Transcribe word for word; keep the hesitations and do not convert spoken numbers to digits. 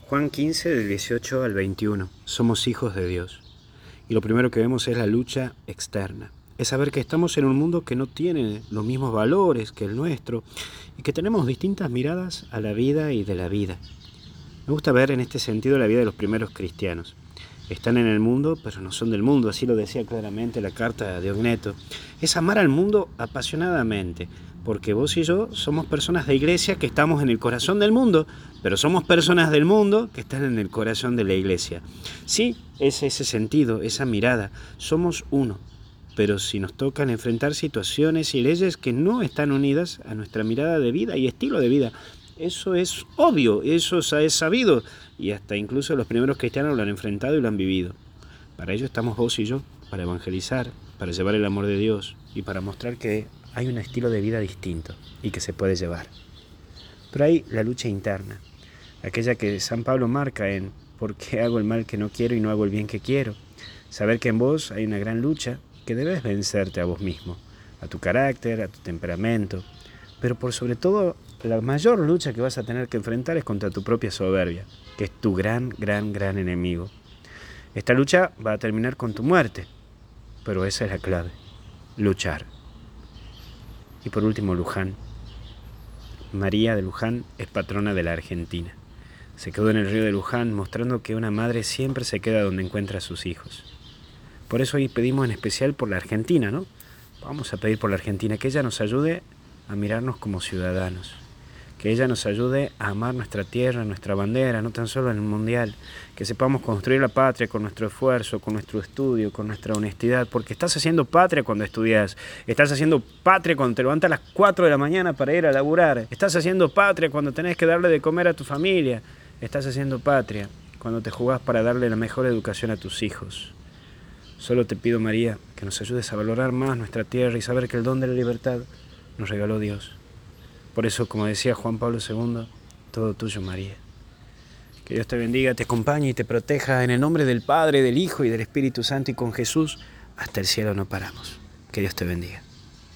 Juan quince, del dieciocho al veintiuno. Somos hijos de Dios. Y lo primero que vemos es la lucha externa. Es saber que estamos en un mundo que no tiene los mismos valores que el nuestro y que tenemos distintas miradas a la vida y de la vida. Me gusta ver en este sentido la vida de los primeros cristianos. Están en el mundo, pero no son del mundo, así lo decía claramente la carta de Ogneto. Es amar al mundo apasionadamente, porque vos y yo somos personas de iglesia que estamos en el corazón del mundo, pero somos personas del mundo que están en el corazón de la iglesia. Sí, es ese sentido, esa mirada. Somos uno, pero si nos tocan enfrentar situaciones y leyes que no están unidas a nuestra mirada de vida y estilo de vida, eso es obvio, eso es sabido, y hasta incluso los primeros cristianos lo han enfrentado y lo han vivido. Para ello estamos vos y yo, para evangelizar, para llevar el amor de Dios y para mostrar que hay un estilo de vida distinto y que se puede llevar. Pero hay la lucha interna, aquella que San Pablo marca en ¿por qué hago el mal que no quiero y no hago el bien que quiero? Saber que en vos hay una gran lucha que debes vencerte a vos mismo, a tu carácter, a tu temperamento, pero por sobre todo la mayor lucha que vas a tener que enfrentar es contra tu propia soberbia, que es tu gran, gran, gran enemigo. Esta lucha va a terminar con tu muerte, pero esa es la clave, luchar. Y por último, Luján. María de Luján es patrona de la Argentina. Se quedó en el río de Luján mostrando que una madre siempre se queda donde encuentra a sus hijos. Por eso hoy pedimos en especial por la Argentina, ¿no? Vamos a pedir por la Argentina, que ella nos ayude a mirarnos como ciudadanos, que ella nos ayude a amar nuestra tierra, nuestra bandera, no tan solo en el mundial, que sepamos construir la patria con nuestro esfuerzo, con nuestro estudio, con nuestra honestidad, porque estás haciendo patria cuando estudias, estás haciendo patria cuando te levantas a las cuatro de la mañana para ir a laburar, estás haciendo patria cuando tenés que darle de comer a tu familia, estás haciendo patria cuando te jugás para darle la mejor educación a tus hijos. Solo te pido, María, que nos ayudes a valorar más nuestra tierra y saber que el don de la libertad nos regaló Dios. Por eso, como decía Juan Pablo segundo, todo tuyo, María. Que Dios te bendiga, te acompañe y te proteja en el nombre del Padre, del Hijo y del Espíritu Santo, y con Jesús hasta el cielo no paramos. Que Dios te bendiga.